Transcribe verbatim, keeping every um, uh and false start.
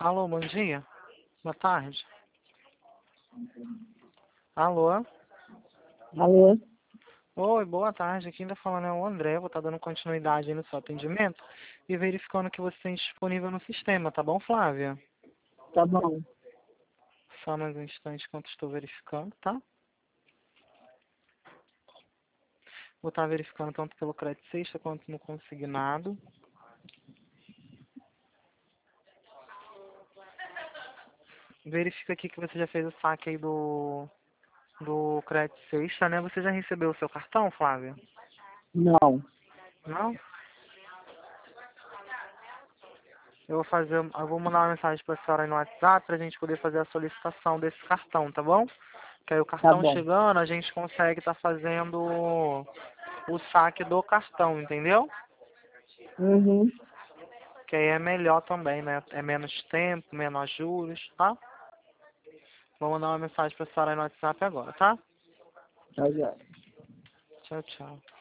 Alô, bom dia. Boa tarde. Alô? Alô? Oi, boa tarde. Quem tá falando é o André. Vou estar dando continuidade aí no seu atendimento e verificando o que você tem disponível no sistema, tá bom, Flávia? Tá bom. Só mais um instante enquanto estou verificando, tá? Vou estar verificando tanto pelo crédito sexta quanto no consignado. Verifica aqui que você já fez o saque aí do, do crédito sexta, né? Você já recebeu o seu cartão, Flávia? Não. Não? Eu vou fazer, eu vou mandar uma mensagem para a senhora aí no WhatsApp para a gente poder fazer a solicitação desse cartão, tá bom? Que aí o Tá cartão bom. chegando, a gente consegue estar fazendo o saque do cartão, entendeu? Uhum. Que aí é melhor também, né? É menos tempo, menos juros, tá? Vou mandar uma mensagem para a senhora aí no WhatsApp agora, tá? Tá, já. Tchau, tchau.